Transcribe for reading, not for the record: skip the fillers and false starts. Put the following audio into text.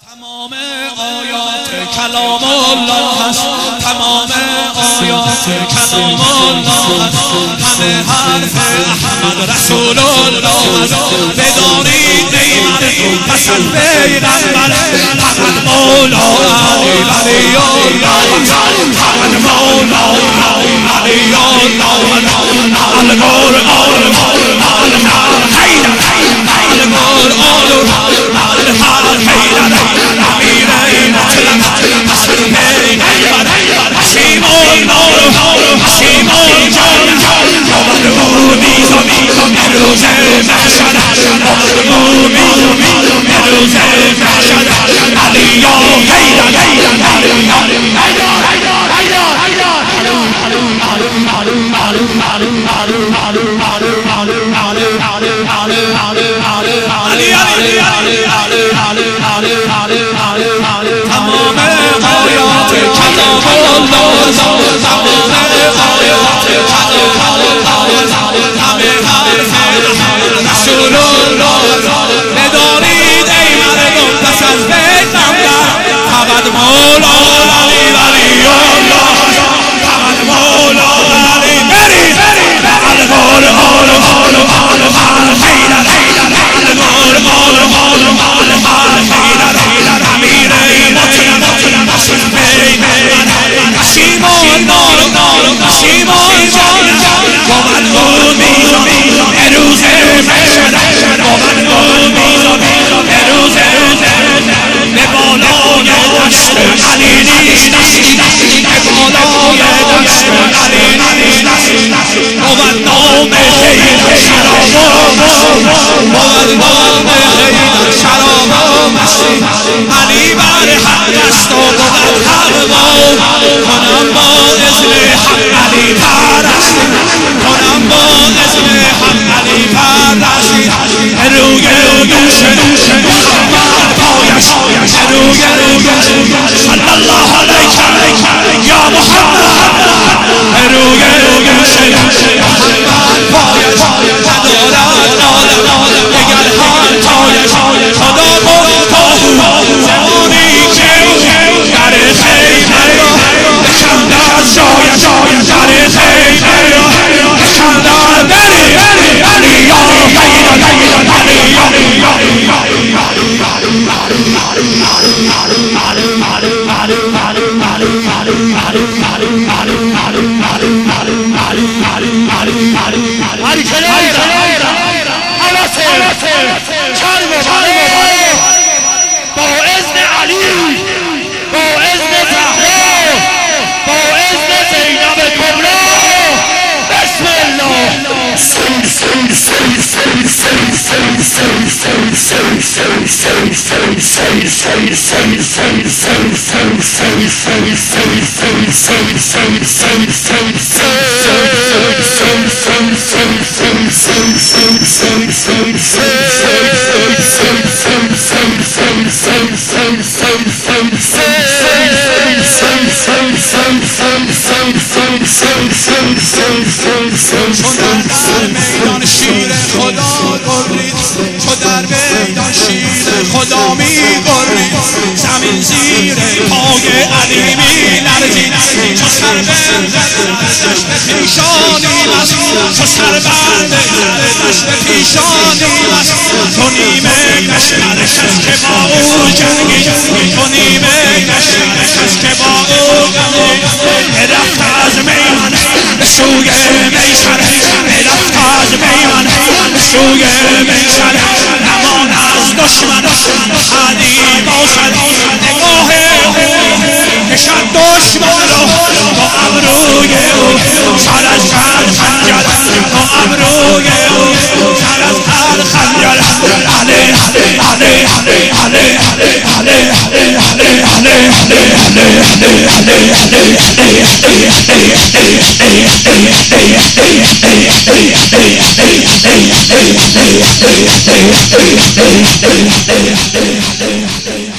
تمام آیات کلام الله است، تمام آیات کلام الله است، همه حرف احمد رسول الله است. بدانید ای مردم پس از پیغمبر فقط مولا علی ولی الله، فقط مولا علی الله. القرآن علی بر حق است و بود حق کنم با اذن حق علی پرستی، کنم با اذن حق علی پرستی. روی دوش محمد پایش، روی صلی الله علیک یا محمد، روی دوش محمد پایش ندارد عالم دگر همتایش. خدا میدان شیر خدا گرید، چو در میدان شیر خدا می گرید. زمین زیر پای علی می لرزید، چو سر بر دشت پیشانی است، چو سر بر دشت پیشانی است. تو نیمه لشکرش است که با او جنگید، تو نیمه لشکرش است که با او جنگید. رفت از میمن به سوی میسره، رفت از میمن به سوی میسره. نمان از دشمن علی باشد، نگاه کشد دشمن را با ابروی او، سر از هر خنجر با ابروی او، سر از هر خنجر. علی علی علی علی علی علی علی